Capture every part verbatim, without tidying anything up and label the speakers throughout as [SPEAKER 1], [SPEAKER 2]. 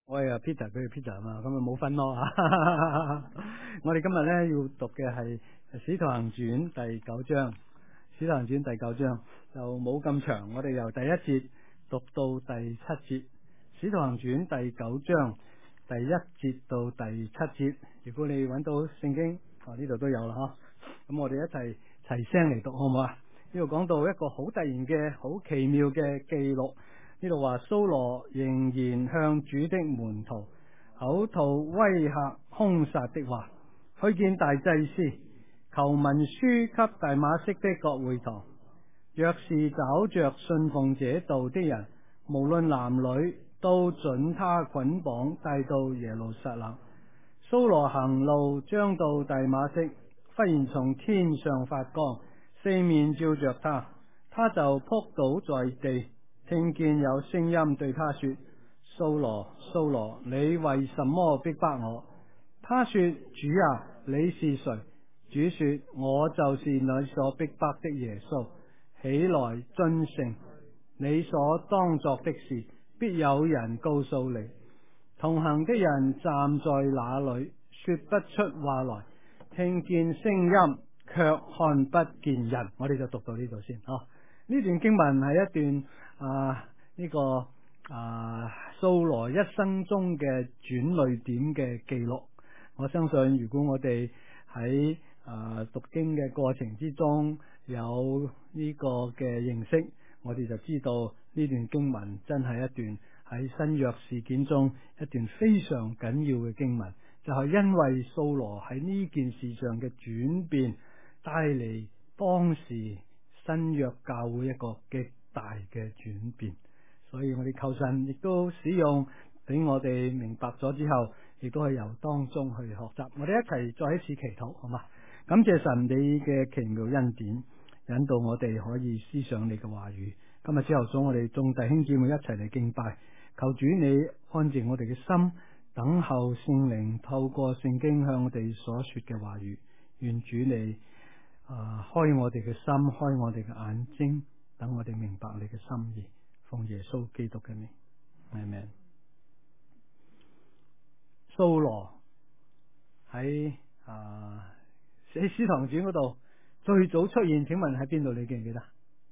[SPEAKER 1] 我係 Peter， 佢係 Peter 啊嘛，咁咪冇分咯。我哋今日咧要讀嘅係《使徒行傳》第九章，《使徒行傳》第九章就冇咁長，我哋由第一節讀到第七節，《使徒行傳》第九章第一節到第七節。如果你揾到聖經，啊呢度都有啦嗬。咁我哋一齊齊聲嚟讀好唔好啊？呢度講到一個好突然嘅、好奇妙嘅記錄。呢度話蘇羅仍然向主的門徒口吐威嚇兇殺的話，去見大祭司，求文書給大馬色的各會堂，若是找着信奉這道的人，無論男女，都准他捆綁帶到耶路撒冷。蘇羅行路將到大馬色，忽然從天上發光，四面照着他，他就仆倒在地。聽見有聲音對他說：蘇羅，蘇羅，你為什麼逼迫我？他說：主啊，你是誰？主說：我就是你所逼迫的耶穌。起來遵承，你所當作的事，必有人告訴你。同行的人站在那裏，說不出話來，聽見聲音，卻看不見人。我哋就讀到呢度先。哦，呢段經文係一段啊呢、這個啊蘇羅一生中嘅轉捩點嘅記錄。我相信如果我哋喺啊讀經嘅過程之中有呢個嘅認識，我哋就知道呢段經文真係一段喺新約事件中一段非常緊要嘅經文，就係、是、因為蘇羅喺呢件事上嘅轉變，帶嚟當時新約教會一個極大嘅轉變，所以我哋求神亦都使用俾我哋明白咗之後，亦都係由當中去學習。我哋一齊再一次祈禱，好嘛？感謝神你嘅奇妙恩典，引導我哋可以思想你嘅話語。今日朝頭早，我哋眾弟兄姊妹一齊嚟敬拜，求主你安靜我哋嘅心，等候聖靈透過聖經向我哋所說嘅話語。願主你啊開我哋嘅心，開我哋嘅眼睛，等我哋明白你嘅心意。奉耶穌基督嘅名，阿們。蘇羅喺啊喺使徒行傳嗰度最早出現，請問喺邊度？你記唔記得？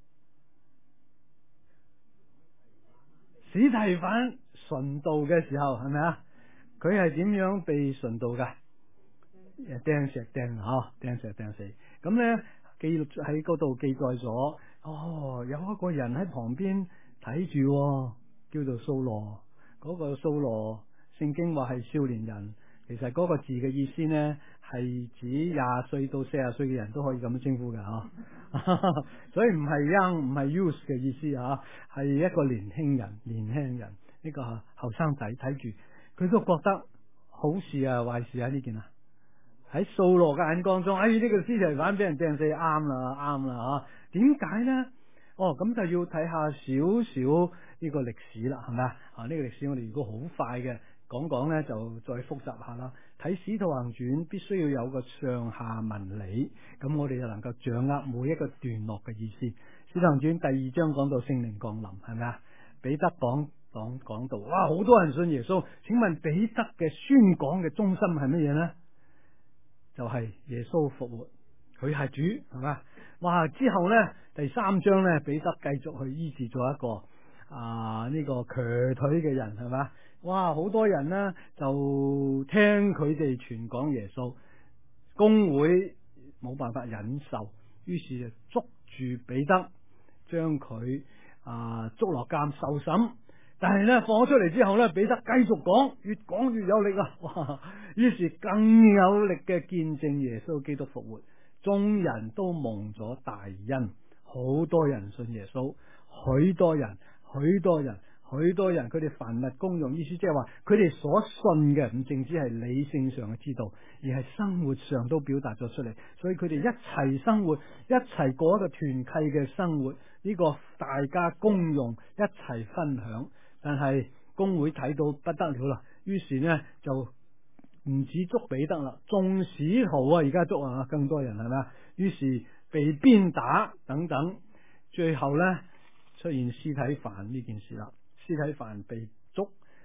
[SPEAKER 1] 司提反殉道嘅時候係咪啊？佢係點樣被殉道噶？釘石釘啊，釘石釘死。咁咧記錄喺嗰度記載咗，哦，有一個人喺旁邊睇住，叫做蘇羅。嗰個蘇羅，聖經話係少年人，其實嗰個字嘅意思呢，係指廿歲到四十歲嘅人都可以咁樣稱呼嘅啊。所以唔係 young 唔係 youth 嘅意思啊，係一個年輕人，年輕人呢個後生仔睇住，佢都覺得好事啊，壞事啊呢件啊？喺掃羅嘅眼光中，哎呢、這個司提反俾人掟死，啱啦啱啦啊！點解呢？哦，咁就要睇下少少呢個歷史啦，係咪啊？啊呢個歷史我哋如果好快嘅講講呢，就再複習下啦。睇使徒行傳必須要有個上下文理，咁我哋就能夠掌握每一個段落嘅意思。使徒行傳第二章講到聖靈降臨，係咪啊？彼得講講講到，哇好多人信耶穌，請問彼得嘅宣講嘅中心係乜嘢呢？就係耶穌復活，佢係主，係嘛？哇！之後呢，第三章呢，彼得繼續去醫治咗一個啊呢、這個瘸腿嘅人，係嘛？哇！好多人呢，就聽佢哋傳講耶穌，公會冇辦法忍受，於是就捉住彼得，將佢啊捉落監受審。但係咧放咗出嚟之後咧，彼得繼續講，越講越有力啊！哇！於是更有力嘅見證耶穌基督復活，眾人都蒙咗大恩，好多人信耶穌，許多人，許多人，許多人，佢哋凡物公用，意思即係話佢哋所信嘅唔淨止係理性上嘅知道，而係生活上都表達咗出嚟，所以佢哋一齊生活，一齊過一個團契嘅生活，呢個大家公用，一齊分享。但係公會睇到不得了啦，於是呢就唔止捉彼得啦，眾使徒啊而家捉啊更多人係咪啊？於是被鞭打等等，最後呢出現司提反呢件事啦。司提反被捉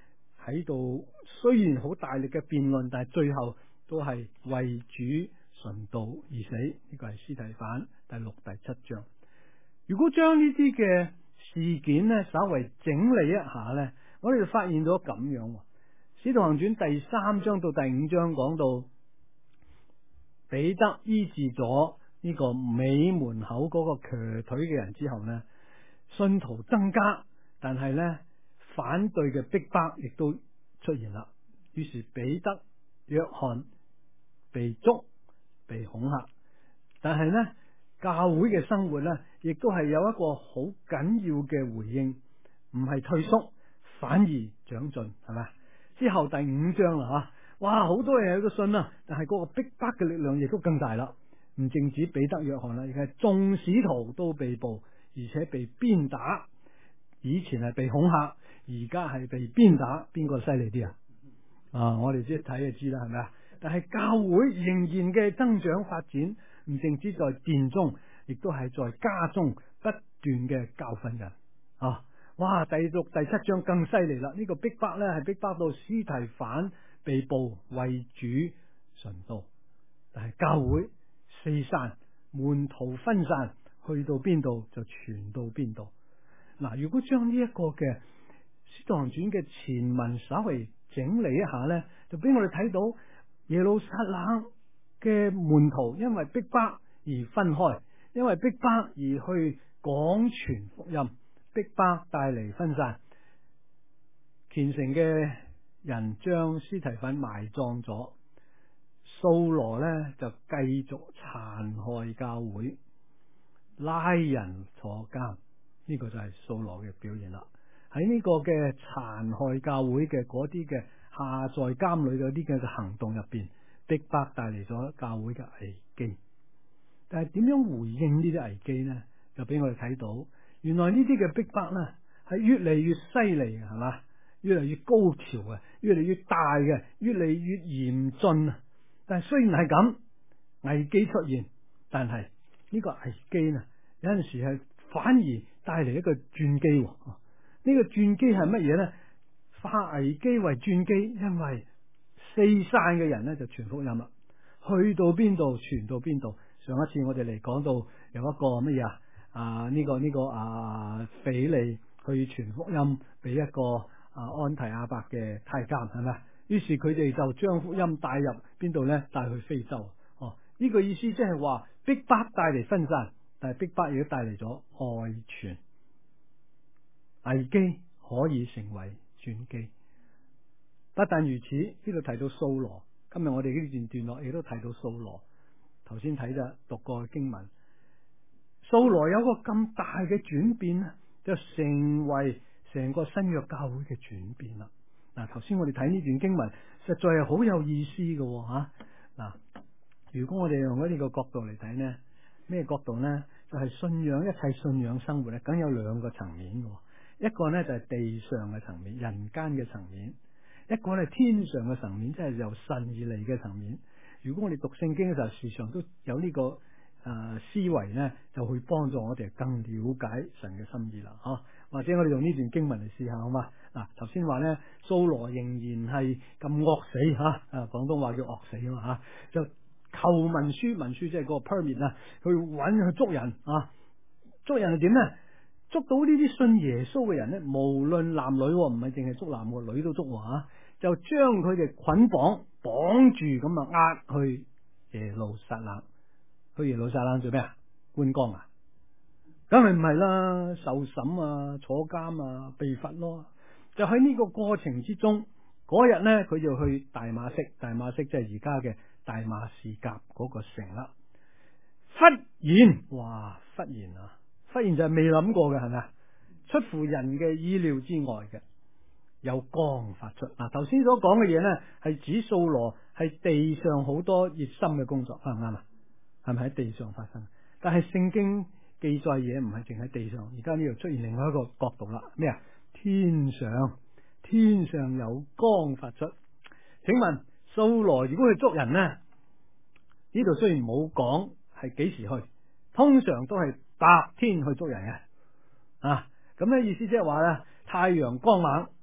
[SPEAKER 1] 睇到雖然好大力嘅辯論，但係最後都係為主順道而死。呢個係司提反第六、第七章。如果將呢啲嘅事件呢稍為整理一下呢，我哋就發現到咁樣。使徒行傳第三章到第五章講到彼得醫治咗呢個美門口嗰個瘸腿嘅人之後呢，信徒增加，但係呢反對嘅逼迫亦都出現啦。於是彼得、約翰被捉、被恐嚇，但係呢教會嘅生活呢，亦都係有一個好緊要嘅回應，唔係退縮，反而長進，係咪？之後第五章啦吓，哇，好多人喺度信啦，但係嗰個逼迫嘅力量亦都更大啦。唔淨止彼得、約翰啦，而係眾使徒都被捕，而且被鞭打。以前係被恐嚇，而家係被鞭打，邊個犀利啲啊？啊，我哋即係睇就知啦，係咪啊？但係教會仍然嘅增長發展，唔淨止在殿中，亦都係在家中不斷嘅教訓人啊！哇，第六、第七章更犀利啦！呢、這個逼迫咧係逼迫到司提反被捕為主順道，但係教會四散，門徒分散，去到邊度就傳到邊度。嗱，如果將呢一個嘅使徒行傳嘅前文稍微整理一下咧，就俾我哋睇到耶路撒冷嘅門徒因為逼迫而分開，因為逼迫而去廣傳福音，逼迫帶嚟分散。虔誠嘅人將司提反埋葬咗，掃羅呢就繼續殘害教會，拉人坐監。呢個就係掃羅嘅表現啦。喺呢個嘅殘害教會嘅嗰啲嘅下在監裏嘅啲嘅行動入邊，逼迫帶嚟咗教會嘅危機。但係點樣回應呢啲危機呢？就俾我哋睇到，原來呢啲嘅逼迫呢係越嚟越犀利嘅，係嘛？越嚟越高潮嘅，越嚟越大嘅，越嚟越嚴峻啊！但係雖然係咁，危機出現，但係呢個危機呢，有陣時係反而帶嚟一個轉機。呢、這個轉機係乜嘢呢？化危機為轉機，因為四散嘅人呢就傳福音啦，去到邊度傳到邊度。上一次我哋嚟講到有一個乜嘢啊？啊呢、這個呢、這個啊腓利去傳福音俾一個啊安提阿伯嘅太監，係咪？於是佢哋就將福音帶入邊度呢？帶去非洲。哦，呢、這個意思即係話逼迫帶嚟分散，但係逼迫亦都帶嚟咗外傳。危機可以成為轉機。不但如此，呢度提到掃羅，今日我哋呢段段落亦都提到掃羅。頭先睇咗讀過經文，掃羅有個咁大嘅轉變咧，就成為成個新約教會嘅轉變啦。嗱，頭先我哋睇呢段經文，實在係好有意思嘅吓。嗱，如果我哋用呢個角度嚟睇呢，咩角度呢？就係信仰，一切信仰生活咧，梗有兩個層面嘅。一個呢就係地上嘅層面，人間嘅層面；一個呢係天上嘅層面，即係由神而嚟嘅層面。如果我哋讀聖經嘅時候，時常都有呢、這個誒、呃、思維呢，就會幫助我哋更了解神嘅心意啦。吓、啊，或者我哋用呢段經文嚟試下，好嘛？嗱、啊，頭先話呢，掃羅仍然係咁惡死吓，啊，廣東話叫惡死啊嘛吓，就求文書，文書即係嗰個 permit 啊，去揾去捉人啊，捉人係點呢？捉到呢啲信耶穌嘅人呢，無論男女，唔係淨係捉男個女都捉啊，就將佢哋捆綁綁住咁啊，押去耶路撒冷。去耶路撒冷做咩啊？觀光啊？梗係唔係啦，受審啊，坐監啊，被罰咯。就喺呢個過程之中，嗰日呢，佢就去大馬色，大馬色即係而家嘅大馬士革嗰個城啦。忽然，哇！忽然啊！忽然就係未諗過嘅，係咪啊？出乎人嘅意料之外嘅，有光發出。嗱，頭先所講嘅嘢呢，係指掃羅係地上好多熱心嘅工作，啱唔啱啊？係咪喺地上發生？但係聖經記載嘢唔係淨喺地上，而家呢度出現另外一個角度啦。咩啊？天上，天上有光發出。請問掃羅如果去捉人呢？呢度雖然冇講係幾時去，通常都係白天去捉人嘅啊。咁咧意思即係話咧，太陽光猛，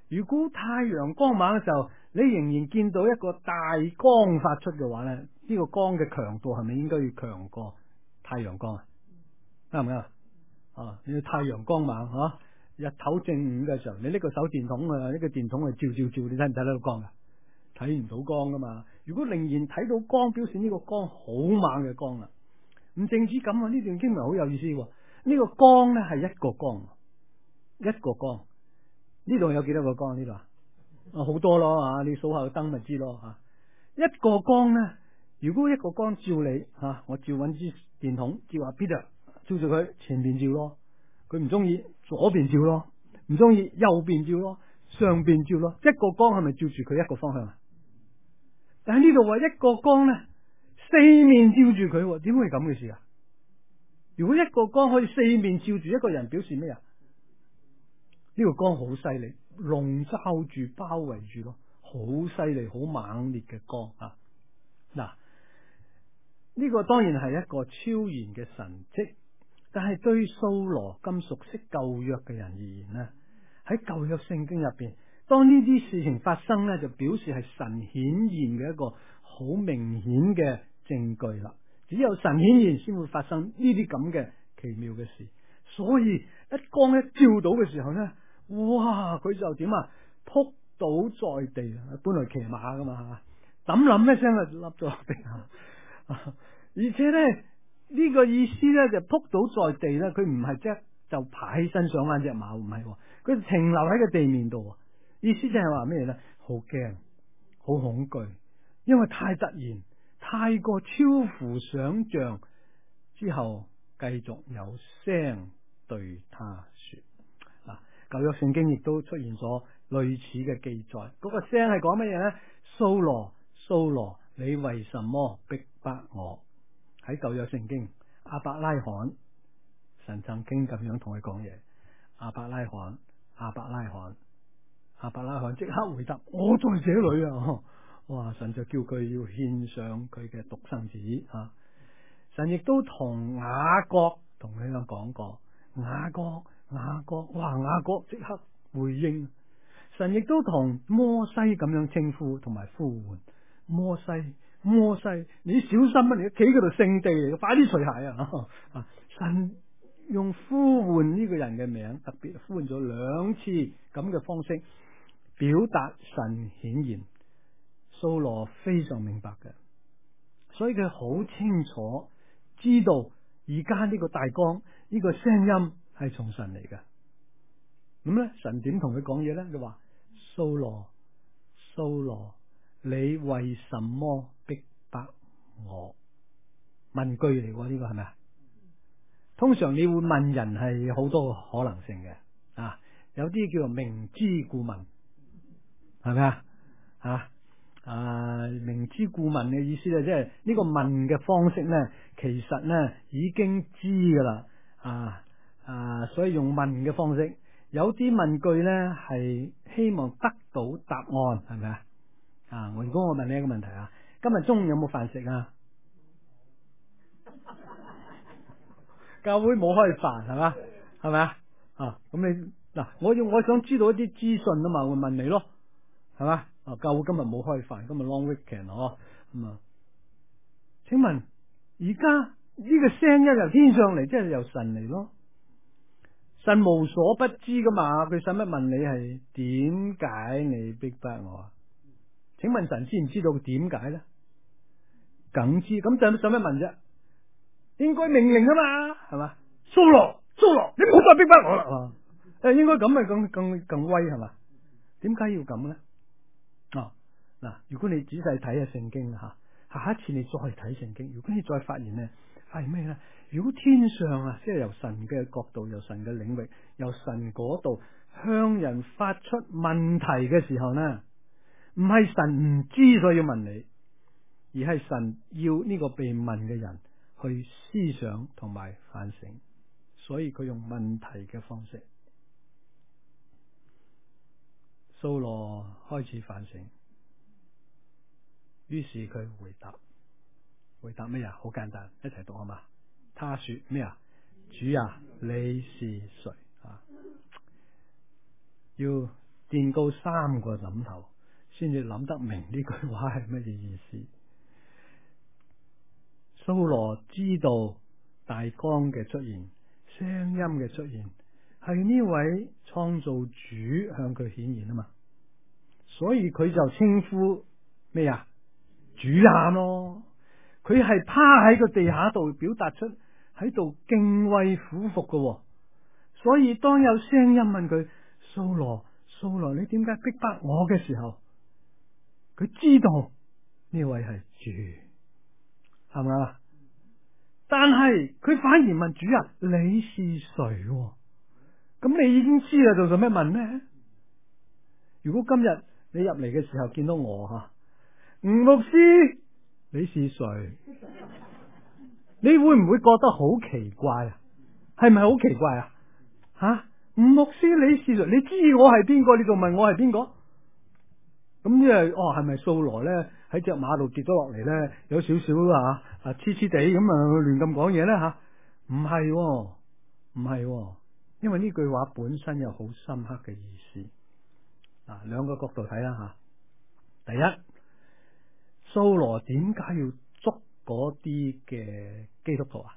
[SPEAKER 1] 如果太陽光猛嘅時候，你仍然見到一個大光發出嘅話咧，呢、這個光嘅強度係咪應該要強過太陽光啊？啱唔啱啊？啊，你要太陽光猛吓、啊，日頭正午嘅時候，你呢個手電筒啊，呢、這個電筒去照照照，你睇唔睇到光啊？睇唔到光噶嘛？如果仍然睇到光，表示呢個光好猛嘅光啦。唔淨止咁啊，呢段經文好有意思喎。呢、這個光咧係一個光，一個光。呢度有幾多個光？呢度啊，好多咯啊！你數下個燈咪知咯吓。一個光咧，如果一個光照你吓、啊，我照揾支電筒照下 Peter，照住佢前邊照咯，佢唔中意左邊照咯，唔中意右邊照咯，上邊照咯。一個光係咪照住佢一個方向啊？但係呢度話一個光咧，四面照住佢，點會咁嘅事啊？如果一個光可以四面照住一個人，表示咩啊？呢個光好犀利，籠罩住、包圍住咯，好犀利、好猛烈嘅光啊！嗱，呢個當然係一個超然嘅神蹟，但係對掃羅咁熟悉舊約嘅人而言呢，喺舊約聖經入邊，當呢啲事情發生呢，就表示係神顯現嘅一個好明顯嘅證據啦。只有神顯現先會發生呢啲咁嘅奇妙嘅事，所以一光一照到嘅時候呢，哇！佢就點啊？撲倒在地，本來騎馬噶嘛，抌冧一聲就笠咗落地下。而且咧呢、這個意思咧就撲倒在地咧，佢唔係即係就爬起身上翻隻馬，唔係，佢停留喺個地面度。意思就係話咩咧？好驚，好恐懼，因為太突然，太過超乎想象。之後繼續有聲對他說。嗱，舊約聖經亦都出現咗類似嘅記載。嗰、那個聲係講乜嘢咧？掃羅，掃羅，你為什麼逼迫我？喺舊約聖經，亞伯拉罕，神曾經咁樣同佢講嘢。亞伯拉罕，亞伯拉罕，亞伯拉罕即刻回答：我在這裏啊！哇！神就叫佢要獻上佢嘅獨生子啊！神亦都同雅各同佢咁講過，雅各，雅各，哇！雅各即刻回應。神亦都同摩西咁樣稱呼同埋呼喚，摩西，摩西，你小心啊！你企嗰度聖地嚟，快啲除鞋啊！啊！神用呼喚呢個人嘅名，特別呼喚咗兩次咁嘅方式，表達神顯現。掃羅非常明白嘅，所以佢好清楚知道而家呢個大光，呢個聲音係從神嚟嘅。咁咧，神點同佢講嘢咧？佢話：掃羅，掃羅，你為什麼逼迫我？問句嚟喎，呢個係咪啊？通常你會問人係好多可能性嘅啊，有啲叫做明知故問，係咪啊？啊啊，明知故問嘅意思咧，即係呢個問嘅方式咧，其實咧已經知噶啦，啊啊，所以用問嘅方式。有啲問句咧係希望得到答案，係咪啊？啊，如果我問你一個問題啊，今日中午有冇飯食啊？教會冇開飯係嘛？係咪啊？啊，咁你嗱，我要我想知道一啲資訊啊嘛，我問你咯，係嘛？啊，教會今日冇開飯，今日 long weekend 哦，咁啊，請問而家呢個聲音由天上嚟，即係由神嚟咯？神無所不知噶嘛，佢使乜問你係點解你逼迫我啊？請問神知唔知道點解咧？梗知，咁就使乜問啫？應該命令啊嘛，係嘛？掃羅，掃羅，你唔好再逼迫我啦！誒，應該咁咪更更更威係嘛？點解要咁咧？啊，嗱，如果你仔細睇下聖經吓，下一次你再睇聖經，如果你再發現咧，係咩咧？如果天上啊，即係由神嘅角度，由神嘅領域，由神嗰度向人發出問題嘅時候呢，唔係神唔知所以要問你，而係神要呢個被問嘅人去思想同埋反省，所以佢用問題嘅方式。掃羅開始反省，於是佢回答，回答咩啊？好簡單，一齊讀好嘛？他說咩啊？主啊，你是誰啊？要點墊高三個枕頭，先至諗得明呢句話係乜嘢意思。掃羅知道大光嘅出現，聲音嘅出現，係呢位創造主向佢顯現啊嘛，所以佢就稱呼咩啊？主啊咯，佢係趴喺個地下度表達出喺度敬畏俯伏嘅，所以當有聲音問佢掃羅掃羅你點解逼迫我嘅時候，佢知道呢位係主，係咪啊？但係佢反而問主啊，你是誰？咁你已經知啦，仲做咩問呢？如果今日你入嚟嘅時候見到我吓，吳牧師，你是誰？你會唔會覺得好奇怪啊？係咪好奇怪啊？吓，吳牧師你是誰？你知我係邊個，你仲問我係邊個？咁即係哦，係咪掃羅咧喺隻馬度跌咗落嚟咧？有少少啊啊黐黐地咁啊亂咁講嘢咧吓？唔係，唔係，因為呢句話本身有好深刻嘅意思。嗱，兩個角度睇啦吓。第一，掃羅點解要捉嗰啲嘅基督徒啊？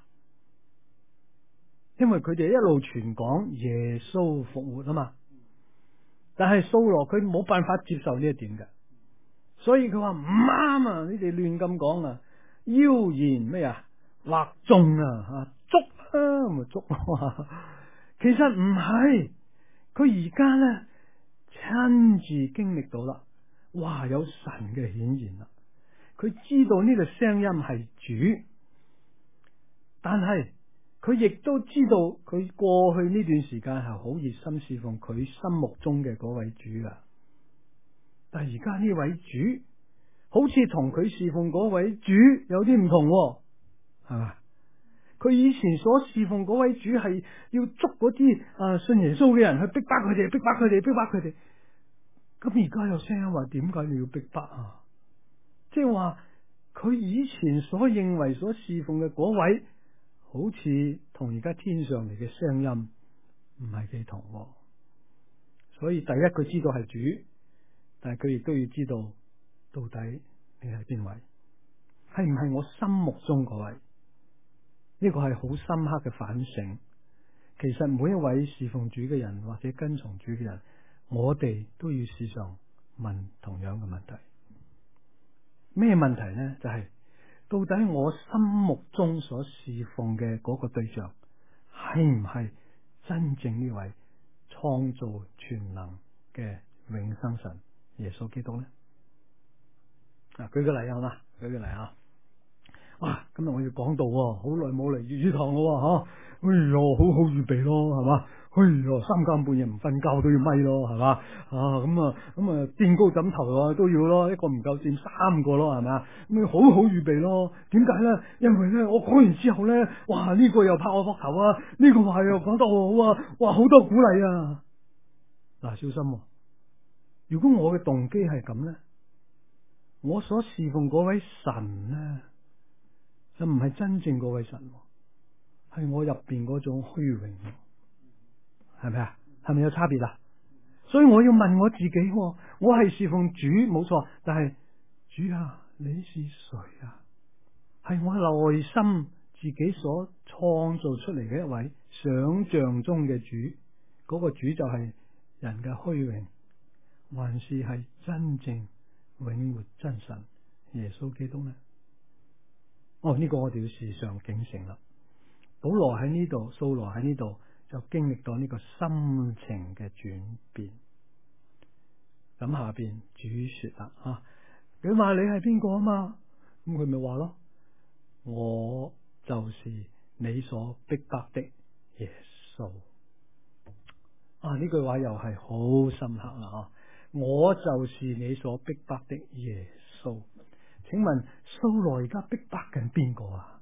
[SPEAKER 1] 因為佢哋一路傳講耶穌復活啊嘛。但係掃羅佢冇辦法接受呢一點嘅，所以佢話唔啱啊！你哋亂咁講啊，妖言咩啊，惑眾啊，吓捉啊，咪捉啊！其實唔係，佢而家咧親自經歷到啦，哇！有神嘅顯現啦，佢知道呢個聲音係主，但係佢亦都知道佢過去呢段時間係好熱心侍奉佢心目中嘅嗰位主噶，但係而家呢位主好似同佢侍奉嗰位主有啲唔同，係嘛？佢以前所侍奉嗰位主係要捉嗰啲啊信耶穌嘅人去逼迫佢哋，逼迫佢哋，逼迫佢哋。咁而家有聲音話，點解你要逼迫啊？即係話佢以前所認為所侍奉嘅嗰位，好似同而家天上嚟嘅聲音唔係幾同，所以第一佢知道係主，但係佢亦都要知道到底你係邊位，係唔係我心目中嗰位？呢個係好深刻嘅反省。其實每一位侍奉主嘅人或者跟從主嘅人，我哋都要時常問同樣嘅問題。咩問題呢？就係、是、到底我心目中所侍奉嘅嗰個對象係唔係真正呢位創造全能嘅永生神耶穌基督呢？啊，舉個例啊嘛，舉個例啊。哇！今日我要講道，好耐冇嚟粵語堂咯，吓！哎喲，好好預備咯，係嘛？哎喲，三更半夜唔瞓覺都要咪咯，係嘛？啊，咁啊，咁啊，墊高枕頭啊都要咯，一個唔夠墊三個咯，係咪？咁好好預備咯。點解咧？因為咧，我講完之後咧，哇！呢個又拍我膊頭啊，呢個話又講得好好啊，哇！好多鼓勵啊！嗱，小心，如果我嘅動機係咁咧，我所侍奉嗰位神咧，就唔係真正嗰位神，係我入邊嗰種虛榮，係咪啊？係咪有差別啊？所以我要問我自己，我係侍奉主冇錯，但係主啊，你是誰啊？係我內心自己所創造出嚟嘅一位想象中嘅主，嗰個主就係人嘅虛榮，還是係真正永活真神耶穌基督呢？哦，呢個我哋要時常警醒啦。保羅喺呢度，掃羅喺呢度就經歷到呢個心情嘅轉變。咁下邊主說啦，啊，佢話你係邊個啊嘛？咁佢咪話咯，我就是你所逼迫的耶穌。啊，呢句話又係好深刻啦，啊，我就是你所逼迫的耶穌。請問掃羅而家逼迫緊邊個啊？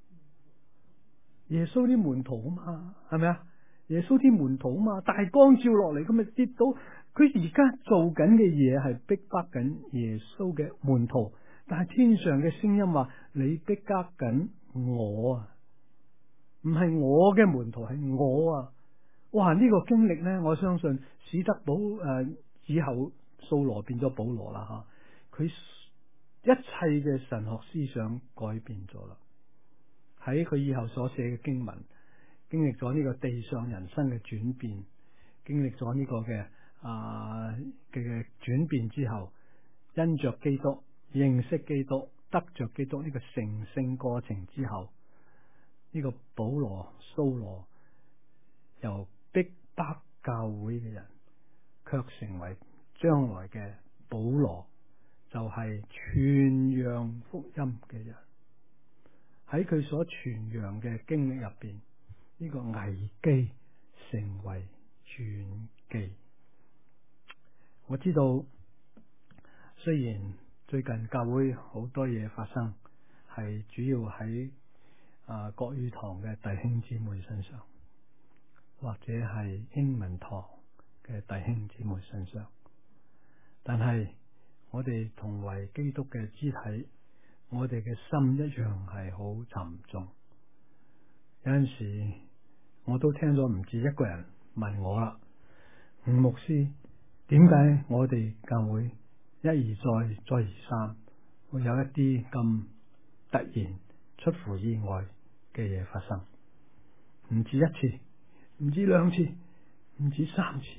[SPEAKER 1] 耶穌啲門徒啊嘛，係咪啊？耶穌啲門徒啊嘛，大光照落嚟，咁咪跌到佢而家做緊嘅嘢係逼迫緊耶穌嘅門徒，但係天上嘅聲音話你逼迫緊我啊，唔係我嘅門徒，係我啊！哇！呢個經歷咧，我相信史德堡誒之後掃羅變咗保羅啦吓，佢一切嘅神學思想改變咗啦。喺佢以後所寫嘅經文，經歷咗呢個地上人生嘅轉變，經歷咗呢個嘅啊嘅轉變之後，因着基督認識基督，得着基督呢個成聖過程之後，呢個保羅掃羅由逼迫教會嘅人，卻成為將來嘅保羅，就係傳揚福音嘅人。喺佢所傳揚嘅經歷入邊，呢個危機成為傳記。我知道雖然最近教會好多嘢發生，係主要喺啊國語堂嘅弟兄姊妹身上，或者係英文堂嘅弟兄姊妹身上，但係我哋同為基督嘅肢體，我哋嘅心一樣係好沉重。有陣時我都聽咗唔止一個人問我啦，吳牧師，點解我哋教會一而再再而三會有一啲咁突然出乎意外嘅嘢發生？唔止一次，唔止兩次，唔止三次，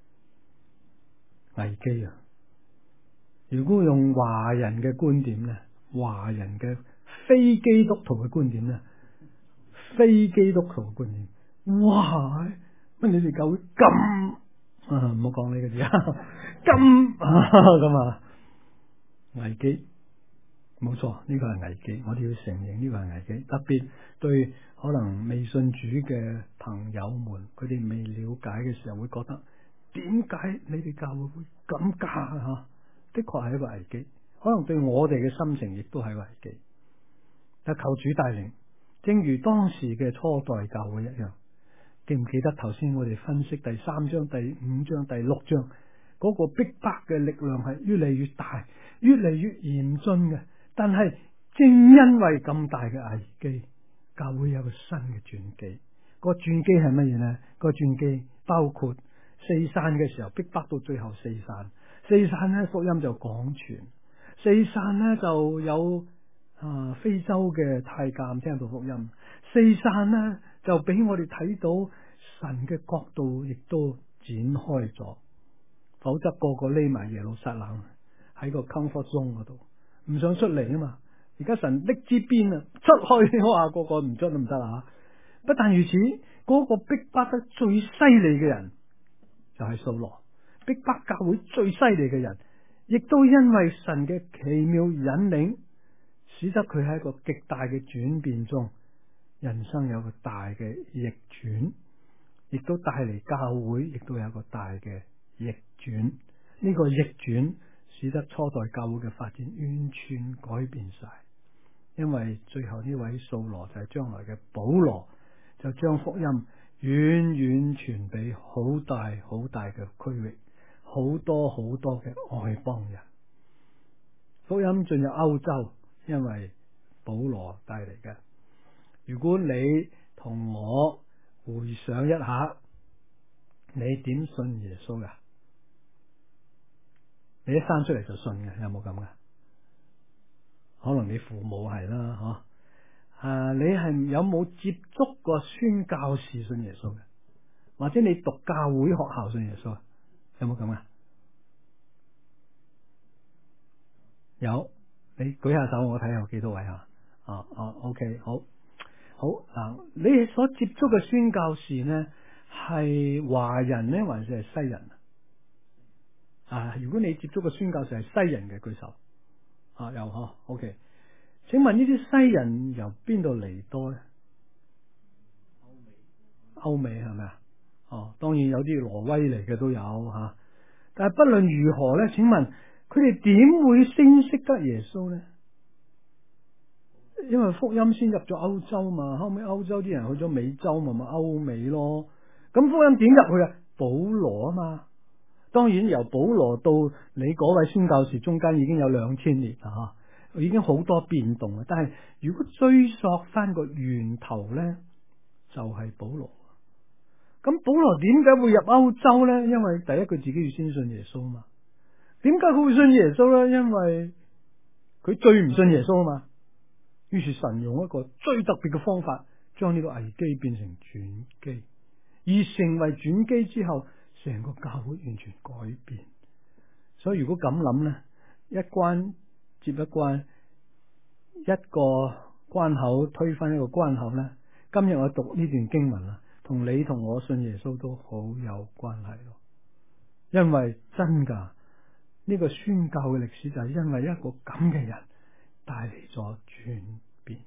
[SPEAKER 1] 危機啊！如果用華人嘅觀點咧，華人嘅非基督徒嘅觀點咧，非基督徒嘅觀點，哇！乜你哋教會咁啊？唔好講呢個字啊，咁咁啊，危機，冇錯，呢個係危機，我哋要承認呢個係危機。特別對可能未信主嘅朋友們，佢哋未了解嘅時候，會覺得點解你哋教會會咁㗎吓？的確係一個危機，可能對我哋嘅心情亦都係一個危機。但求主帶領，正如當時嘅初代教會一樣，記唔記得頭先我哋分析第三章、第五章、第六章嗰個逼迫嘅力量係越嚟越大、越嚟越嚴峻嘅？但係正因為咁大嘅危機，教會有個新嘅轉機。個轉機係乜嘢呢？個轉機包括四散嘅時候，逼迫到最後四散。四散呢，福音就廣傳；四散呢，就有啊非洲嘅太監聽到福音；四散呢，就俾我哋睇到神嘅國度亦都展開咗。否則個個匿埋耶路撒冷喺個 comfort zone 嗰度，唔想出嚟啊嘛！而家神拎支鞭啊，出去我話個個唔出都唔得啦吓。不但如此，嗰、那個逼迫得最犀利嘅人就係掃羅。逼迫教會最犀利嘅人，亦都因為神嘅奇妙引領，使得佢喺一個極大嘅轉變中，人生有個大嘅逆轉，亦都帶嚟教會，亦都有一個大嘅逆轉。呢、這個逆轉使得初代教會嘅發展完全改變晒，因為最後呢位掃羅就係將來嘅保羅，就將福音遠遠傳俾好大好大嘅區域。好多好多嘅外邦人，福音進入歐洲，因為保羅帶嚟嘅。如果你同我回想一下，你點信耶穌噶？你一生出嚟就信嘅，有冇咁噶？可能你父母係啦，嗬？啊，你係有冇接觸過宣教士信耶穌嘅？或者你讀教會學校信耶穌啊？有冇咁啊？有，你舉下手，我睇下有幾多位啊？啊啊 ，OK， 好，好嗱，你所接觸嘅宣教士呢，係華人呢，還是係西人啊？如果你接觸嘅宣教士係西人嘅，舉手。啊，有嗬 ，OK。請問呢啲西人由邊度嚟多呢？歐美，歐美係咪啊？哦，當然有啲挪威嚟嘅都有吓。啊但係不論如何咧，請問佢哋點會先識得耶穌呢？因為福音先入咗歐洲嘛，後尾歐洲啲人去咗美洲嘛，咪歐美咯。咁福音點入去啊？保羅啊嘛。當然由保羅到你嗰位宣教士中間已經有兩千年啦，吓，已經好多變動啦。但係如果追溯翻個源頭咧，就係保羅。 咁保羅點解會入歐洲呢？因為第一佢自己要先信耶穌嘛。點解佢會信耶穌呢？因為佢最唔信耶穌嘛。於是神用一個最特別嘅方法，將呢個危機變成轉機，而成為轉機之後，成個教會完全改變。所以如果咁諗呢，一關接一關，一個關口推翻一個關口呢，今日我讀呢段經文啦，同你同我信耶穌都好有關係咯。因為真噶，呢個宣教嘅歷史就係因為一個咁嘅人帶嚟咗轉變。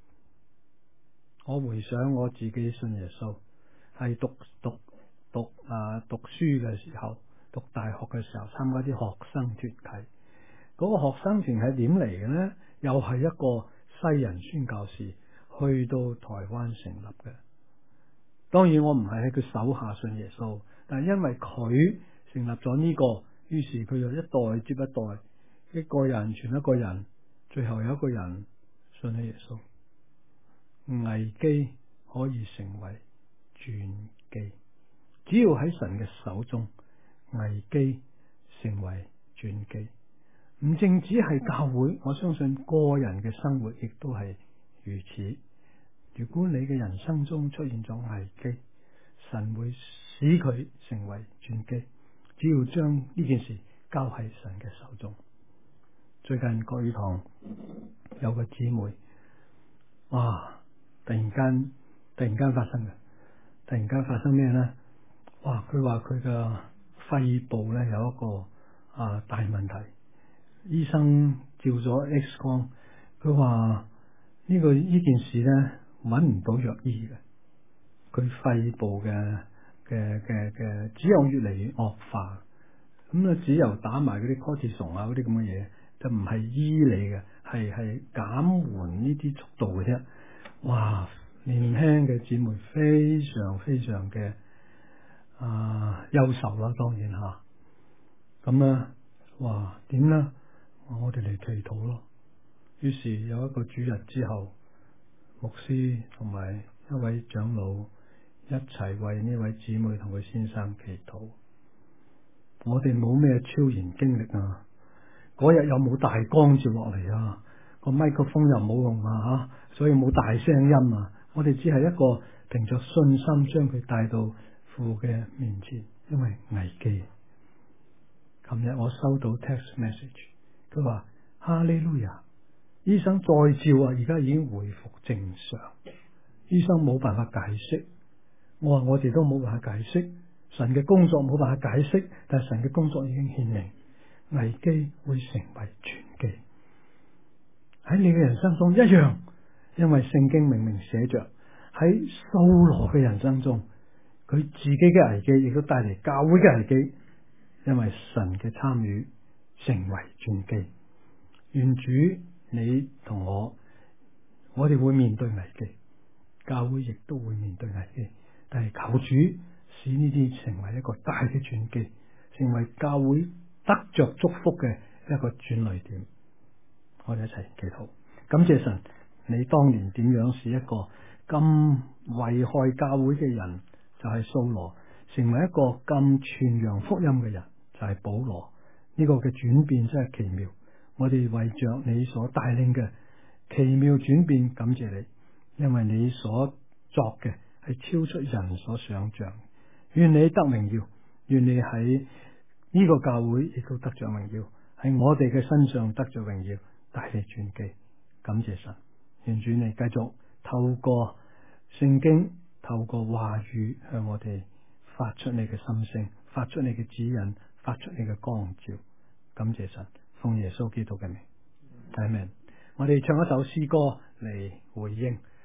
[SPEAKER 1] 我回想我自己信耶穌係讀讀讀啊讀書嘅時候，讀大學嘅時候參加啲學生團契。嗰個學生團係點嚟嘅呢？又係一個西人宣教士去到台灣成立嘅。當然我唔係喺佢手下信耶穌，但係因為佢成立咗呢個，於是佢就一代接一代，一個人傳一個人，最後有一個人信咗耶穌。危機可以成為轉機，只要喺神嘅手中，危機成為轉機。唔淨止係教會，我相信個人嘅生活亦都係如此。如果你嘅人生中出現咗危機，神會使佢成為轉機，只要將呢件事交喺神嘅手中。最近國語堂有個姊妹，哇！突然間，突然間發生嘅，突然間發生咩呢？哇！佢話佢嘅肺部咧有一個啊大問題，醫生照咗 X 光，佢話呢個呢件事咧揾唔到藥醫嘅，佢肺部嘅嘅嘅嘅只有越嚟越惡化，咁啊只有打埋嗰啲 cortisone 啊嗰啲咁嘅嘢，就唔係醫你嘅，係係減緩呢啲速度嘅啫。哇！年輕嘅姊妹非常非常嘅啊優秀啦，當然吓。咁咧，哇點咧？我哋嚟祈禱咯。於是有一個主日之後，牧師同埋一位長老一齊為呢位姊妹同佢先生祈禱。我哋冇咩超然經歷啊，嗰日又冇大光照落嚟啊，個麥克風又冇用啊吓，所以冇大聲音啊。我哋只係一個憑着信心將佢帶到父嘅面前，因為危機。琴日我收到 text message， 佢話哈利路亞，醫生再照啊，而家已經回復正常。醫生冇辦法解釋，我話我哋都冇辦法解釋，神嘅工作冇辦法解釋，但係神嘅工作已經顯明，危機會成為轉機。喺你嘅人生中一樣。因為聖經明明寫着喺掃羅嘅人生中，佢自己嘅危機亦都帶嚟教會嘅危機，因為神嘅參與成為轉機。願主你同我，我哋會面對危機，教會亦都會面對危機，但係求主使呢啲成為一個大嘅轉機，成為教會得着祝福嘅一個轉捩點。我哋一齊祈禱，感謝神。你當年點樣是一個咁危害教會嘅人，就係掃羅，成為一個咁傳揚福音嘅人，就係保羅。呢個嘅轉變真係奇妙。我哋為着你所帶領嘅奇妙轉變，感謝你，因為你所作嘅係超出人所想象。願你得榮耀，願你喺呢個教會亦都得着榮耀，喺我哋嘅身上得着榮耀，帶嚟轉機。感謝神。願主你繼續透過聖經，透過話語向我哋發出你嘅心聲，發出你嘅指引，發出你嘅光照。感謝神，奉耶穌基督嘅名，阿門。我哋唱一首詩歌嚟回應。